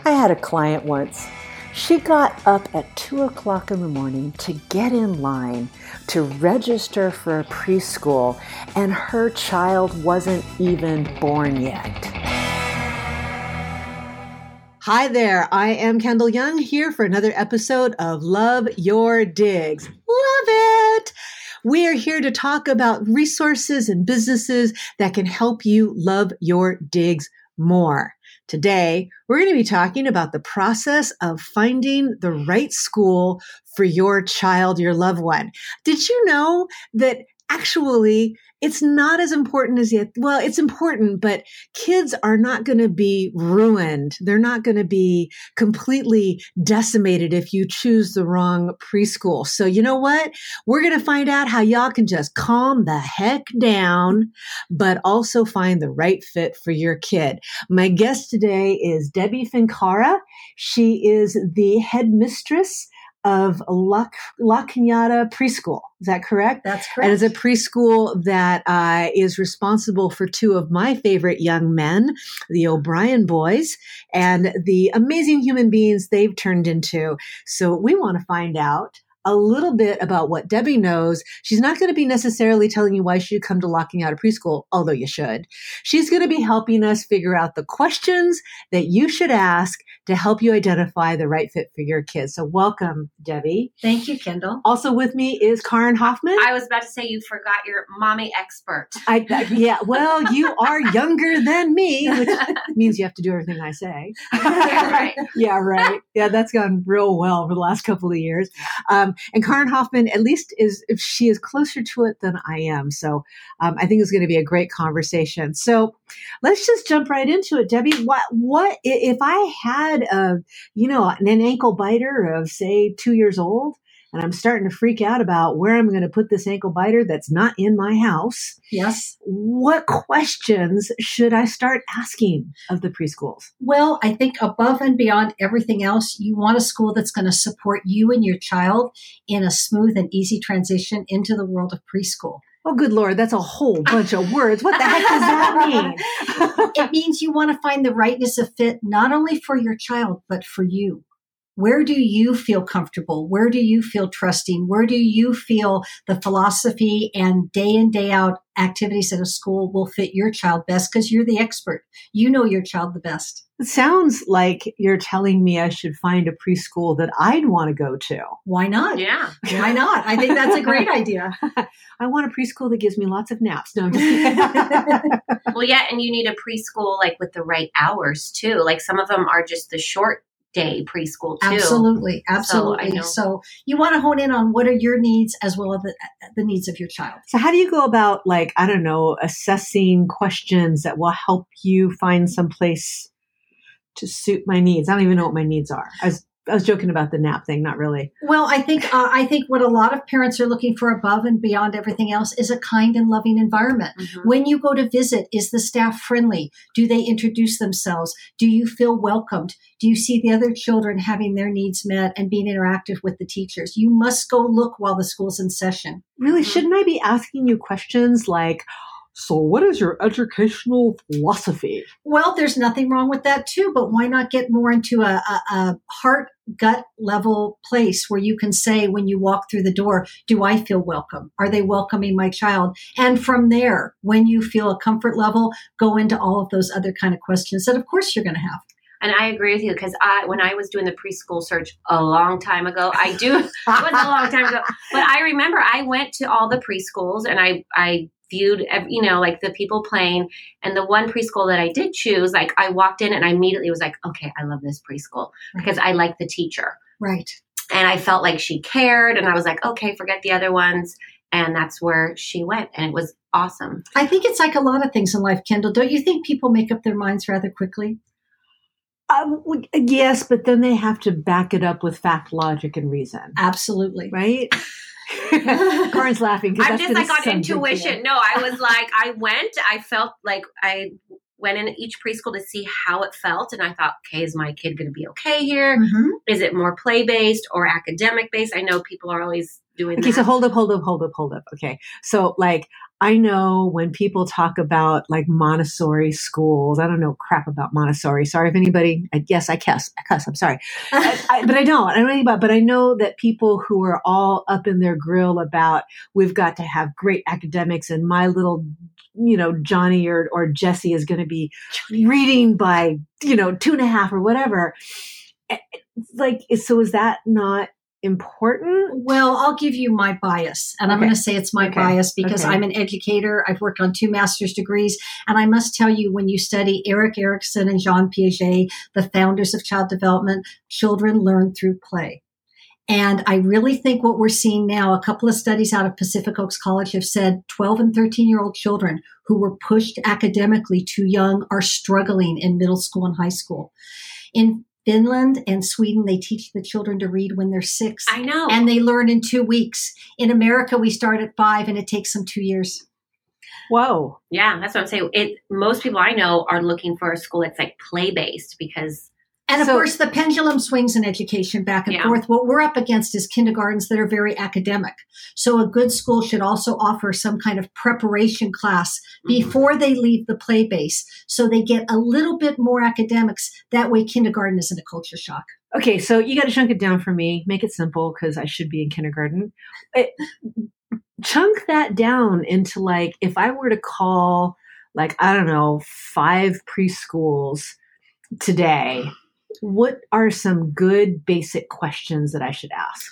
I had a client once. She got up at 2 o'clock in the morning to get in line to register for a preschool, and her child wasn't even born yet. Hi there, I am Kendall Young here for another episode of Love Your Digs. Love it! We are here to talk about resources and businesses that can help you love your digs more. Today, we're going to be talking about the process of finding the right school for your child, your loved one. Did you know that actually it's not as important as yet? Well, it's important, but kids are not going to be ruined. They're not going to be completely decimated if you choose the wrong preschool. So you know what? We're going to find out how y'all can just calm the heck down, but also find the right fit for your kid. My guest today is Debbie Finkara. She is the headmistress of La Cañada Preschool. Is that correct? That's correct. And it's a preschool that is responsible for two of my favorite young men, the O'Brien boys, and the amazing human beings they've turned into. So we want to find out a little bit about what Debbie knows. She's not going to be necessarily telling you why you should come to La Cañada Preschool, although you should. She's going to be helping us figure out the questions that you should ask to help you identify the right fit for your kids. So welcome, Debbie. Thank you, Kendall. Also with me is Karen Hoffman. I was about to say you forgot your mommy expert. Yeah, well, you are younger than me, which means you have to do everything I say. Yeah, right. Yeah, right. Yeah, that's gone real well over the last couple of years. And Karen Hoffman, at least she is closer to it than I am. So I think it's going to be a great conversation. So let's just jump right into it, Debbie. What if I had an ankle biter of say 2 years old, and I'm starting to freak out about where I'm going to put this ankle biter that's not in my house? Yes. What questions should I start asking of the preschools? Well, I think above and beyond everything else, you want a school that's going to support you and your child in a smooth and easy transition into the world of preschool. Oh, good Lord, that's a whole bunch of words. What the heck does that mean? It means you want to find the rightness of fit, not only for your child, but for you. Where do you feel comfortable? Where do you feel trusting? Where do you feel the philosophy and day in, day out activities at a school will fit your child best? Because you're the expert. You know your child the best. It sounds like you're telling me I should find a preschool that I'd want to go to. Why not? Yeah. Why not? I think that's a great idea. I want a preschool that gives me lots of naps. No, I'm just kidding. Well, yeah, and you need a preschool like with the right hours too. Like some of them are just the short day preschool too. Absolutely. So, So you want to hone in on what are your needs as well as the needs of your child. So how do you go about assessing questions that will help you find some place to suit my needs? I don't even know what my needs are. I was joking about the nap thing, not really. Well, I think what a lot of parents are looking for above and beyond everything else is a kind and loving environment. Mm-hmm. When you go to visit, is the staff friendly? Do they introduce themselves? Do you feel welcomed? Do you see the other children having their needs met and being interactive with the teachers? You must go look while the school's in session. Really, shouldn't I be asking you questions like, so what is your educational philosophy? Well, there's nothing wrong with that too, but why not get more into a heart, gut level place where you can say when you walk through the door, do I feel welcome? Are they welcoming my child? And from there, when you feel a comfort level, go into all of those other kind of questions that of course you're going to have. And I agree with you because when I was doing the preschool search a long time ago, it was a long time ago, but I remember I went to all the preschools and I viewed, like the people playing, and the one preschool that I did choose, like I walked in and I immediately was like, okay, I love this preschool because I like the teacher. Right. And I felt like she cared and I was like, okay, forget the other ones. And that's where she went. And it was awesome. I think it's like a lot of things in life, Kendall. Don't you think people make up their minds rather quickly? Yes, but then they have to back it up with fact, logic, and reason. Absolutely. Right? Karen's laughing. I'm just like on intuition. No, I was like, I felt like I went in each preschool to see how it felt. And I thought, okay, is my kid going to be okay here? Mm-hmm. Is it more play-based or academic-based? I know people are always doing Okay, that. so hold up. Okay. So like, I know when people talk about like Montessori schools, I don't know crap about Montessori. Sorry if anybody, yes, I cuss, I'm sorry. But I don't know anything about, but I know that people who are all up in their grill about, we've got to have great academics and my little, Johnny or Jesse is going to be reading by, 2.5 or whatever. Like, so is that not important? Well, I'll give you my bias, and I'm going to say it's my bias because Okay. I'm an educator. I've worked on 2 master's degrees, and I must tell you, when you study Erik Erikson and Jean Piaget, the founders of child development, children learn through play. And I really think what we're seeing now, a couple of studies out of Pacific Oaks College have said 12 and 13-year-old children who were pushed academically too young are struggling in middle school and high school. In Finland and Sweden, they teach the children to read when they're 6. I know. And they learn in 2 weeks. In America, we start at 5 and it takes them 2 years. Whoa. Yeah, that's what I'm saying. Most people I know are looking for a school that's like play-based because... And of course, the pendulum swings in education back and forth. What we're up against is kindergartens that are very academic. So a good school should also offer some kind of preparation class before they leave the play base, so they get a little bit more academics. That way, kindergarten isn't a culture shock. Okay, so you got to chunk it down for me. Make it simple because I should be in kindergarten. Chunk that down into like, if I were to call, like, I don't know, 5 preschools today, what are some good basic questions that I should ask?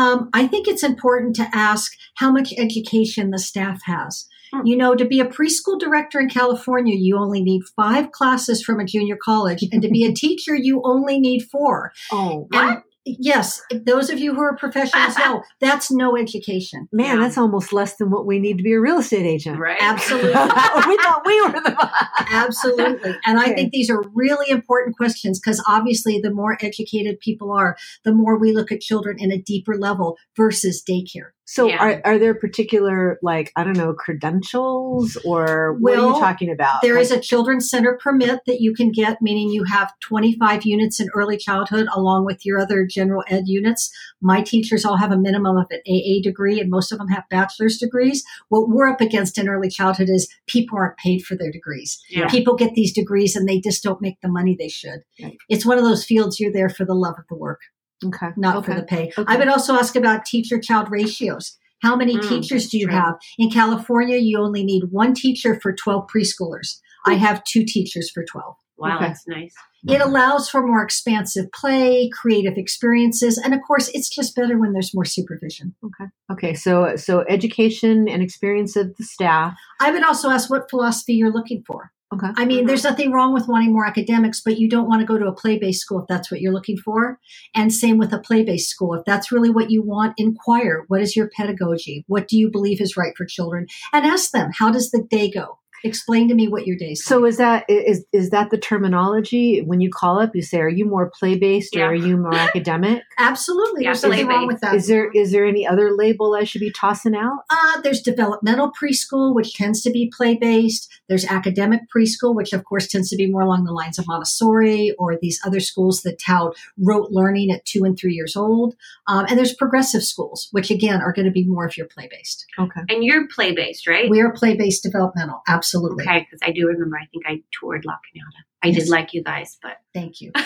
I think it's important to ask how much education the staff has. To be a preschool director in California, you only need 5 classes from a junior college. And to be a teacher, you only need 4. Oh, what? Yes. Those of you who are professionals know that's no education. Man, that's almost less than what we need to be a real estate agent. Right. Absolutely. We thought we were the Absolutely. And I think these are really important questions because obviously the more educated people are, the more we look at children in a deeper level versus daycare. So are there particular, like, I don't know, credentials or what are you talking about? There is a children's center permit that you can get, meaning you have 25 units in early childhood along with your other general ed units. My teachers all have a minimum of an AA degree and most of them have bachelor's degrees. What we're up against in early childhood is people aren't paid for their degrees. Yeah. People get these degrees and they just don't make the money they should. Right. It's one of those fields you're there for the love of the work. Okay. Not for the pay. Okay. I would also ask about teacher-child ratios. How many teachers do you have? In California, you only need 1 teacher for 12 preschoolers. I have 2 teachers for 12. Wow, that's nice. It allows for more expansive play, creative experiences, and of course, it's just better when there's more supervision. Okay. So education and experience of the staff. I would also ask what philosophy you're looking for. Okay. I mean, there's nothing wrong with wanting more academics, but you don't want to go to a play-based school if that's what you're looking for. And same with a play-based school. If that's really what you want, inquire. What is your pedagogy? What do you believe is right for children? And ask them, how does the day go? Explain to me what your day's So like. is that the terminology when you call up? You say, are you more play based or are you more academic? Absolutely, there's nothing wrong with that. Is there any other label I should be tossing out? There's developmental preschool, which tends to be play based. There's academic preschool, which of course tends to be more along the lines of Montessori or these other schools that tout rote learning at 2 and 3 years old. And there's progressive schools, which again are going to be more if you're play based. Okay. And you're play based, right? We are play based developmental. Absolutely. Okay, because I do remember, I think I toured La Cañada. I did like you guys, but thank you.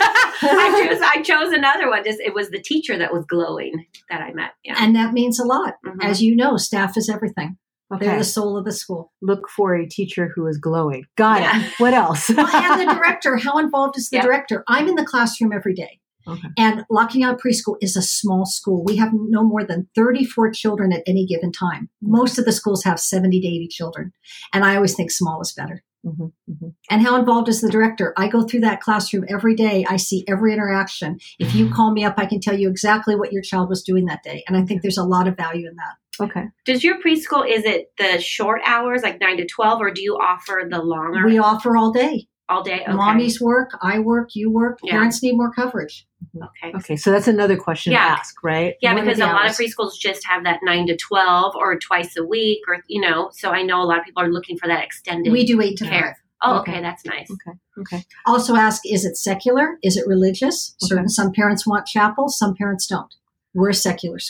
I chose another one. It was the teacher that was glowing that I met. Yeah. And that means a lot. As you know, staff is everything. Okay. They're the soul of the school. Look for a teacher who is glowing. Got it. What else? And the director. How involved is the director? I'm in the classroom every day. Okay. And La Cañada Preschool is a small school. We have no more than 34 children at any given time. Most of the schools have 70 to 80 children. And I always think small is better. Mm-hmm, mm-hmm. And how involved is the director? I go through that classroom every day. I see every interaction. If you call me up, I can tell you exactly what your child was doing that day. And I think there's a lot of value in that. Okay. Does your preschool, is it the short hours, like 9 to 12, or do you offer the longer? We offer all day. All day? Okay. Mommies work, I work, you work. Parents need more coverage. Okay. Okay. So that's another question to ask, right? Yeah, What because are a the lot of hours? preschools just have that 9 to 12 or twice a week or, so I know a lot of people are looking for that extended We do 8 to 5. care. Oh, okay. That's nice. Okay. Also ask, is it secular? Is it religious? Okay. Some parents want chapel, some parents don't. We're a secular school.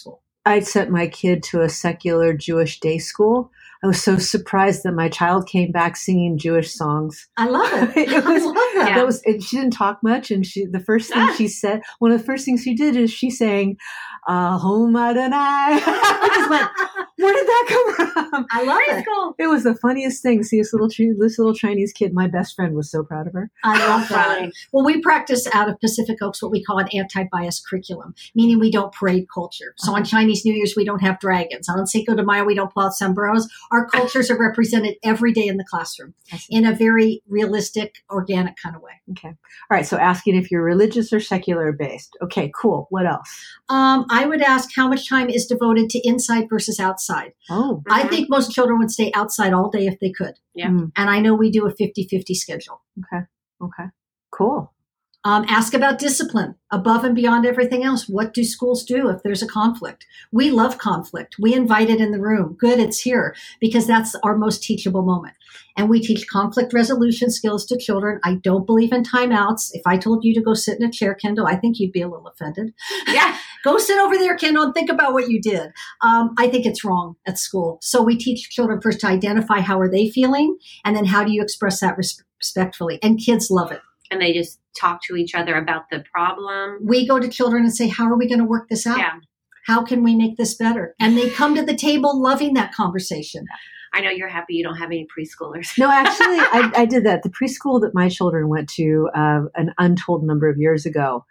I sent my kid to a secular Jewish day school. I was so surprised that my child came back singing Jewish songs. I love it. It was, I love that. Yeah. that was, and she didn't talk much. And the first thing she said, one of the first things she did is she sang, Home Adonai. I just went, where did that come from? I love it. Preschool. It was the funniest thing. See this little Chinese kid. My best friend was so proud of her. I love that. Funny. Well, we practice out of Pacific Oaks what we call an anti-bias curriculum, meaning we don't parade culture. So on Chinese New Year's, we don't have dragons. On Cinco de Mayo, we don't pull out sombreros. Our cultures are represented every day in the classroom in a very realistic, organic kind of way. Okay. All right. So asking if you're religious or secular based. Okay, cool. What else? I would ask how much time is devoted to inside versus outside. Oh, I think most children would stay outside all day if they could. Yeah. Mm, And I know we do a 50-50 schedule. okay. Cool. Ask about discipline above and beyond everything else. What do schools do if there's a conflict? We love conflict. We invite it in the room. Good, it's here, because that's our most teachable moment. And we teach conflict resolution skills to children. I don't believe in timeouts. If I told you to go sit in a chair, Kendall, I think you'd be a little offended. Yeah. Go sit over there, Kendall, and think about what you did. I think it's wrong at school. So we teach children first to identify how are they feeling, and then how do you express that respectfully. And kids love it. And they just talk to each other about the problem. We go to children and say, how are we going to work this out? Yeah. How can we make this better? And they come to the table loving that conversation. I know you're happy you don't have any preschoolers. No, actually, I did that. The preschool that my children went to an untold number of years ago.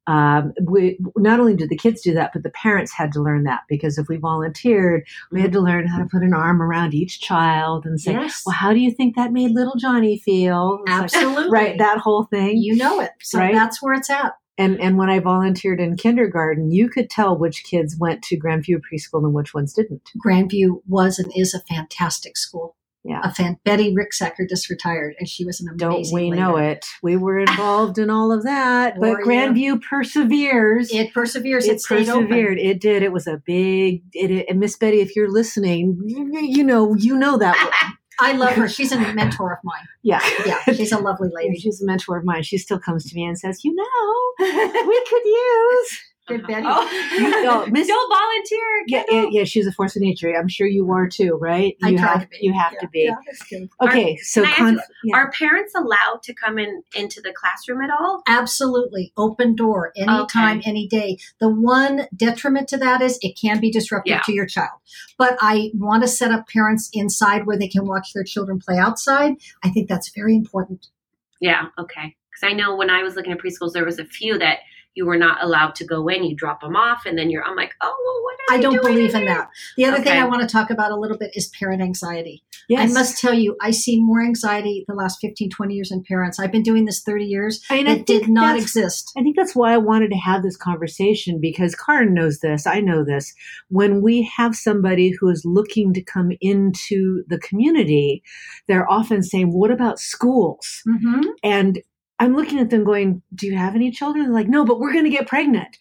We not only did the kids do that, but the parents had to learn that, because if we volunteered, we had to learn how to put an arm around each child and say, Yes. well, how do you think that made little Johnny feel? It's like, Absolutely. right. That whole thing. You know it. So Right. that's where it's at. And when I volunteered in kindergarten, you could tell which kids went to Grandview Preschool and which ones didn't. Grandview was and is a fantastic school. Yeah. Betty Ricksacker just retired, and she was an Don't amazing we leader. know it? We were involved in all of that, but Were you? Grandview perseveres. It perseveres. It stayed persevered. open. It did. It was a big. And Miss Betty, if you're listening, you know that. I love her. She's a mentor of mine. Yeah, Yeah, she's a lovely lady. She's a mentor of mine. She still comes to me and says, we could use. Good Betty. No, Miss. Don't volunteer. Yeah, she's a force of nature. I'm sure you are too, right? I You try have to be. You have to be. Yeah, that's good. Okay, so can I ask Are parents allowed to come into the classroom at all? Absolutely. Open door, anytime, any day. The one detriment to that is it can be disruptive to your child. But I want to set up parents inside where they can watch their children play outside. I think that's very important. Yeah, okay. Because I know when I was looking at preschools, there was a few that you were not allowed to go in. You drop them off, and then I'm like, oh, well, what are I they don't doing believe in here? that. The other thing Okay. I want to talk about a little bit is parent anxiety. Yes. I must tell you, I see more anxiety the last 15, 20 years in parents. I've been doing this 30 years. And I It did think not that's- exist. I think that's why I wanted to have this conversation, because Karen knows this. I know this. When we have somebody who is looking to come into the community, they're often saying, what about schools? Mm-hmm. And I'm looking at them going, do you have any children? They're like, no, but we're going to get pregnant.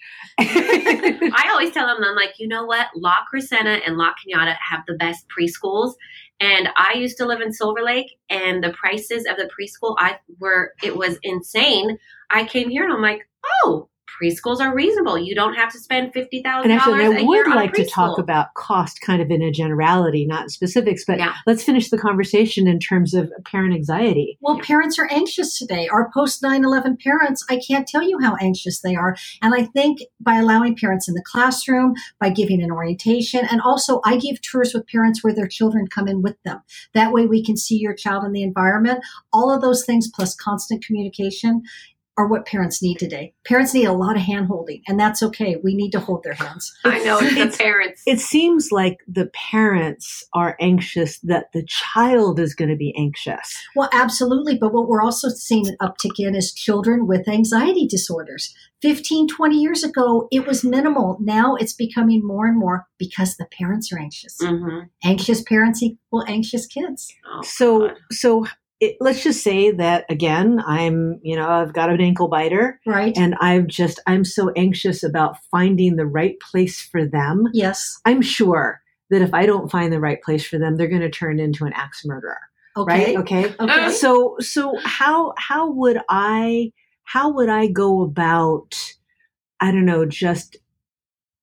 I always tell them, I'm like, you know what? La Crescenta and La Cañada have the best preschools. And I used to live in Silver Lake, and the prices of the preschool, it was insane. I came here and I'm like, oh, preschools are reasonable. You don't have to spend $50,000 And actually, a I year would on like a to talk preschool. about cost kind of in a generality, not in specifics, but Yeah. let's finish the conversation in terms of parent anxiety. Well, parents are anxious today. Our post 9/11 parents, I can't tell you how anxious they are. And I think by allowing parents in the classroom, by giving an orientation, and also I give tours with parents where their children come in with them. That way we can see your child in the environment. All of those things plus constant communication are what parents need today. Parents need a lot of hand holding, and that's okay. We need to hold their hands. I know, it's the parents. It seems like the parents are anxious that the child is going to be anxious. Well, absolutely. But what we're also seeing an uptick in is children with anxiety disorders. 15, 20 years ago, it was minimal. Now it's becoming more and more because the parents are anxious. Mhm. Anxious parents equal anxious kids. Oh, So, God. let's just say that again, I've got an ankle biter, Right? and I'm so anxious about finding the right place for them. Yes. I'm sure that if I don't find the right place for them, they're going to turn into an axe murderer. Okay. Right? Okay. Okay. So how would I go about, I don't know, just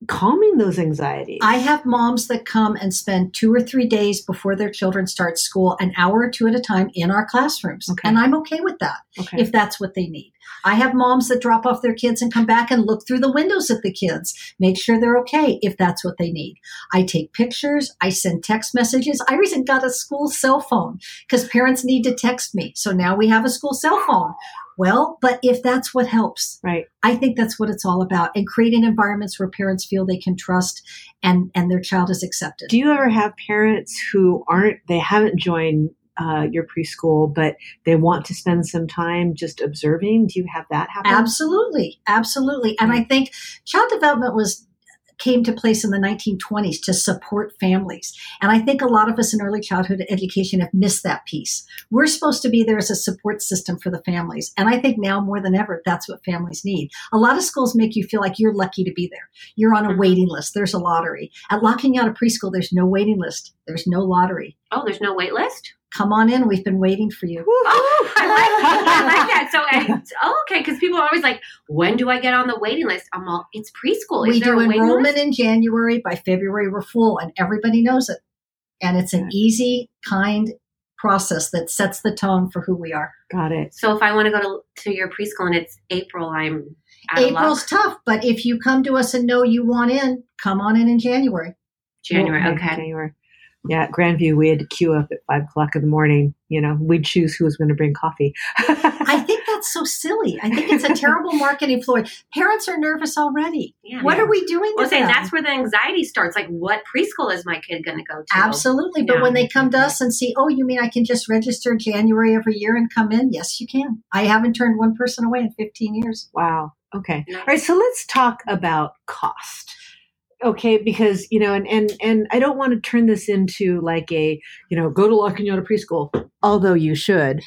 calming those anxieties. I have moms that come and spend 2 or 3 days before their children start school, an hour or two at a time in our classrooms. Okay. And I'm okay with that if that's what they need. I have moms that drop off their kids and come back and look through the windows at the kids, make sure they're okay if that's what they need. I take pictures. I send text messages. I recently got a school cell phone because parents need to text me. So now we have a school cell phone. Well, but if that's what helps, right. I think that's what it's all about, and creating environments where parents feel they can trust and their child is accepted. Do you ever have parents who they haven't joined your preschool, but they want to spend some time just observing? Do you have that happen? Absolutely. Absolutely. And I think child development came to place in the 1920s to support families. And I think a lot of us in early childhood education have missed that piece. We're supposed to be there as a support system for the families. And I think now more than ever, that's what families need. A lot of schools make you feel like you're lucky to be there. You're on a waiting list. There's a lottery. At Locking Out a Preschool, there's no waiting list. There's no lottery. Oh, there's no wait list? Come on in. We've been waiting for you. Oh, I like that. So, okay, because people are always like, when do I get on the waiting list? I'm all, it's preschool. We do enrollment in January. By February, we're full, and everybody knows it. And it's an easy, kind process that sets the tone for who we are. Got it. So if I want to go to your preschool and it's April, I'm out April's tough, but if you come to us and know you want in, come on in January. January, okay. January. Yeah, at Grandview, we had to queue up at 5 o'clock in the morning. You know, we'd choose who was going to bring coffee. I think that's so silly. I think it's a terrible marketing ploy. Parents are nervous already. Yeah, what are we doing to them? That's where the anxiety starts. Like, what preschool is my kid going to go to? Absolutely. But when they come to us and see, oh, you mean I can just register January every year and come in? Yes, you can. I haven't turned one person away in 15 years. Wow. Okay. All right. So let's talk about cost. Okay, because, you know, and I don't want to turn this into like a, you know, go to Locking Out a Preschool, although you should.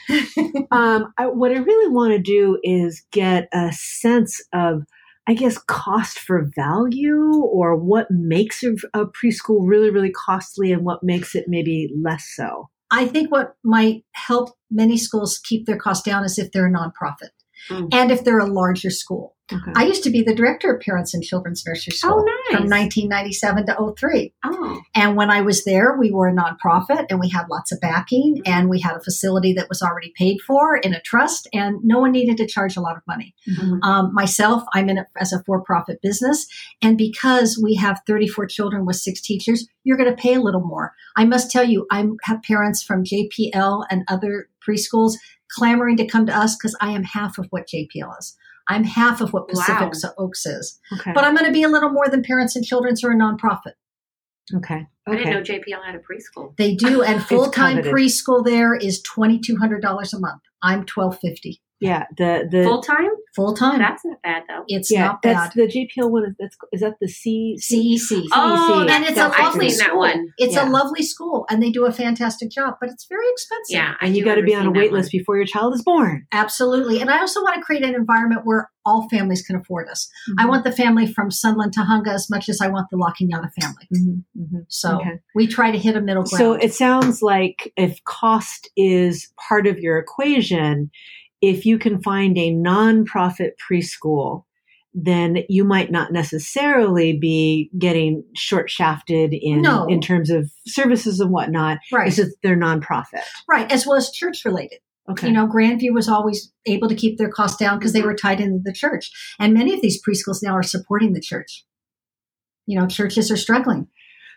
What I really want to do is get a sense of, I guess, cost for value, or what makes a preschool really, really costly and what makes it maybe less so. I think what might help many schools keep their costs down is if they're a nonprofit and if they're a larger school. Okay. I used to be the director of Parents and Children's Nursery School from 1997 to 03. Oh. And when I was there, we were a nonprofit and we had lots of backing and we had a facility that was already paid for in a trust, and no one needed to charge a lot of money. Mm-hmm. Myself, I'm in it as a for-profit business. And because we have 34 children with 6 teachers, you're going to pay a little more. I must tell you, I have parents from JPL and other preschools clamoring to come to us because I am half of what JPL is. I'm half of what Pacific Oaks is. Okay. But I'm going to be a little more than Parents and Children's, who are a nonprofit. Okay. I didn't know JPL had a preschool. They do, and full-time preschool there is $2,200 a month. I'm $1,250. Yeah, the full-time? Full-time. That's not bad, though. It's not bad. That's the JPL one. Is that the CEC? Oh, and it's a lovely school. That one. It's a lovely school, and they do a fantastic job, but it's very expensive. Yeah, and you got to be on a wait list before your child is born. Absolutely. And I also want to create an environment where all families can afford us. Mm-hmm. I want the family from Sunland to Hunga as much as I want the Locking Out a family. Mm-hmm. Mm-hmm. So we try to hit a middle ground. So it sounds like if cost is part of your equation, if you can find a nonprofit preschool, then you might not necessarily be getting short shafted in terms of services and whatnot. Right. It's just they're nonprofit. Right. As well as church related. Okay. You know, Grandview was always able to keep their costs down because they were tied into the church. And many of these preschools now are supporting the church. You know, churches are struggling.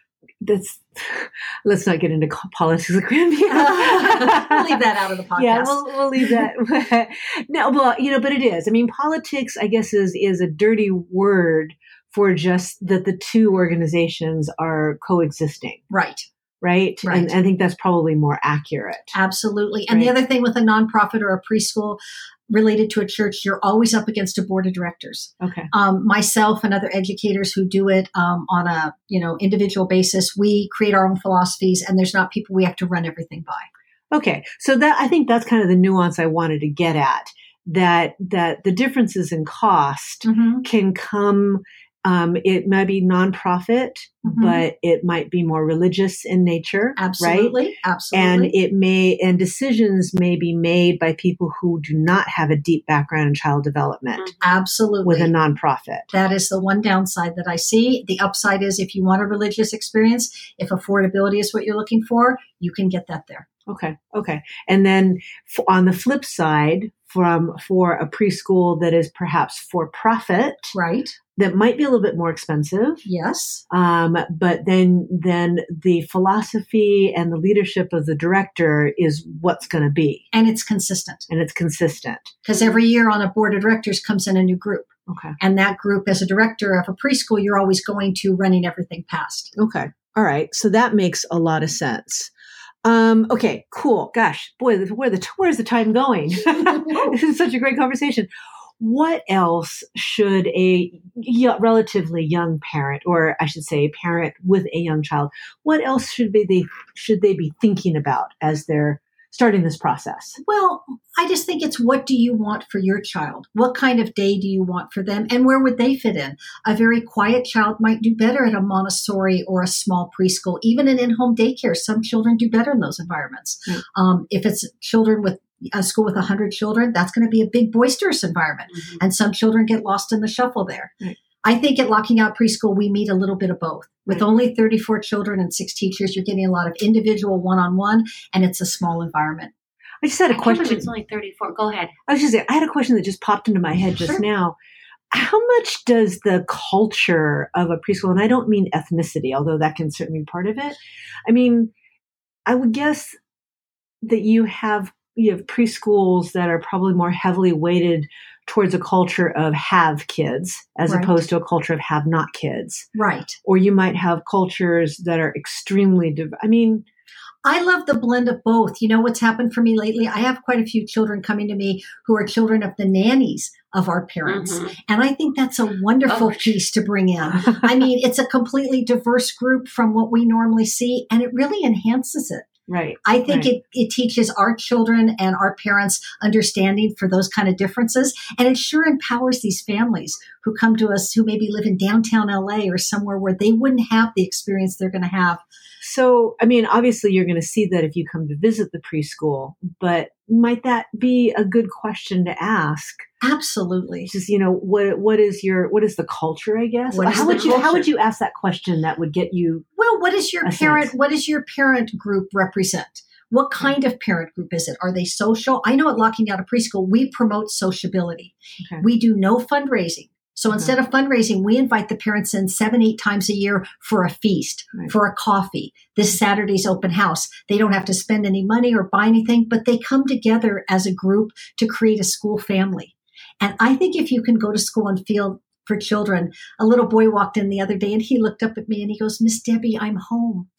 Let's not get into politics with Grandview. We'll leave that out of the podcast. Yeah, we'll leave that. No, well, you know, but it is. I mean, politics, I guess, is a dirty word for just that the two organizations are coexisting. Right. Right. And I think that's probably more accurate. Absolutely. And the other thing with a nonprofit or a preschool related to a church, you're always up against a board of directors. Okay. Myself and other educators who do it on a individual basis, we create our own philosophies, and there's not people we have to run everything by. Okay. So I think that's kind of the nuance I wanted to get at, that the differences in cost can come It might be nonprofit, but it might be more religious in nature. Absolutely. Right? Absolutely. And decisions may be made by people who do not have a deep background in child development. Absolutely. With a nonprofit. That is the one downside that I see. The upside is if you want a religious experience, if affordability is what you're looking for, you can get that there. Okay. And then on the flip side, for a preschool that is perhaps for profit, right, that might be a little bit more expensive. Yes. But then the philosophy and the leadership of the director is what's going to be. And it's consistent. Because every year on a board of directors comes in a new group. Okay. And that group, as a director of a preschool, you're always going to running everything past. Okay. All right. So that makes a lot of sense. Okay, cool. Gosh, boy, where's the time going? This is such a great conversation. What else should a relatively young parent, or I should say a parent with a young child, what else should they be thinking about as they're starting this process? Well, I just think it's what do you want for your child? What kind of day do you want for them? And where would they fit in? A very quiet child might do better at a Montessori or a small preschool, even an in-home daycare. Some children do better in those environments. If it's children with a school with 100 children, that's going to be a big boisterous environment. And some children get lost in the shuffle there. I think at Locking Out Preschool, we meet a little bit of both. With only 34 children and 6 teachers, you're getting a lot of individual one-on-one, and it's a small environment. I just had a question. It's only 34. Go ahead. I was just saying, I had a question that just popped into my head just now. How much does the culture of a preschool, and I don't mean ethnicity, although that can certainly be part of it. I mean, I would guess that you have preschools that are probably more heavily weighted towards a culture of have kids as opposed to a culture of have not kids. Right. Or you might have cultures that are extremely I love the blend of both. You know what's happened for me lately? I have quite a few children coming to me who are children of the nannies of our parents. And I think that's a wonderful piece to bring in. I mean, it's a completely diverse group from what we normally see, and it really enhances it. Right. I think it teaches our children and our parents understanding for those kind of differences. And it sure empowers these families who come to us who maybe live in downtown LA or somewhere where they wouldn't have the experience they're going to have. So, I mean, obviously you're going to see that if you come to visit the preschool, but might that be a good question to ask? Absolutely. Just, what is the culture, I guess? How would you ask that question that would get you? Well, what does your parent group represent? What kind of parent group is it? Are they social? I know at Locking Out a Preschool, we promote sociability. Okay. We do no fundraising. So instead of fundraising, we invite the parents in 7-8 times a year for a feast, for a coffee. This Saturday's open house. They don't have to spend any money or buy anything, but they come together as a group to create a school family. And I think if you can go to school and feel for children, a little boy walked in the other day and he looked up at me and he goes, "Miss Debbie, I'm home."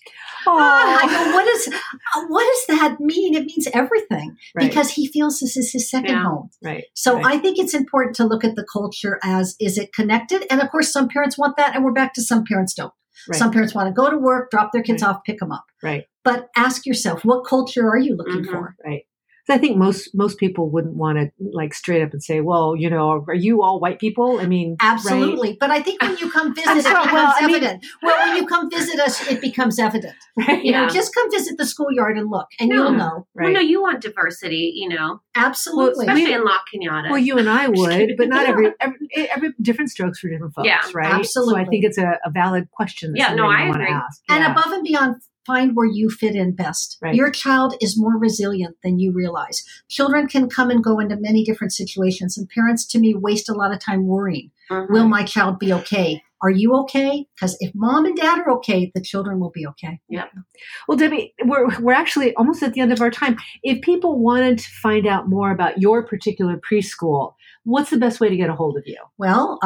I go, what does that mean? It means everything because he feels this is his second home. Right. So I think it's important to look at the culture as, is it connected? And of course, some parents want that. And we're back to some parents don't. Right. Some parents want to go to work, drop their kids off, pick them up. Right. But ask yourself, what culture are you looking for? Right. I think most people wouldn't want to like straight up and say, well, are you all white people? I mean, absolutely. Right? But I think when you come visit, it becomes evident. When you come visit us, it becomes evident. Right. Just come visit the schoolyard and look, and you'll know. Right. Well, no, you want diversity, Absolutely. Well, especially in La Cañada. Well, you and I would, but not every different strokes for different folks, right? Absolutely. So I think it's a valid question. That I agree. Ask. And above and beyond, find where you fit in best. Right. Your child is more resilient than you realize. Children can come and go into many different situations, and parents, to me, waste a lot of time worrying. Will my child be okay? Are you okay? Because if mom and dad are okay, the children will be okay. Yeah. Well, Debbie, we're actually almost at the end of our time. If people wanted to find out more about your particular preschool, what's the best way to get a hold of you? Well,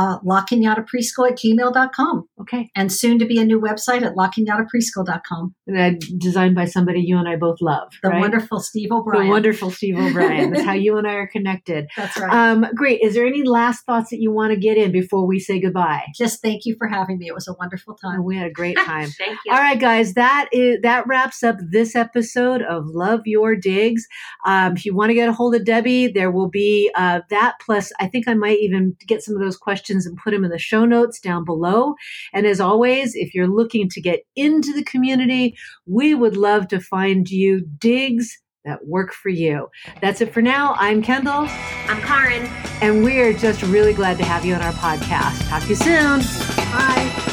lockingoutapreschool@gmail.com. Okay. And soon to be a new website at lockingoutapreschool.com. And designed by somebody you and I both love. The wonderful Steve O'Brien. The wonderful Steve O'Brien. That's how you and I are connected. That's right. Great. Is there any last thoughts that you want to get in before we say goodbye? Just thank you for having me. It was a wonderful time. We had a great time. Thank you. All right, guys, that wraps up this episode of Love Your Digs. If you want to get a hold of Debbie, there will be that plus us. I think I might even get some of those questions and put them in the show notes down below. And as always, if you're looking to get into the community, we would love to find you digs that work for you. That's it for now. I'm Kendall. I'm Karin. And we're just really glad to have you on our podcast. Talk to you soon. Bye.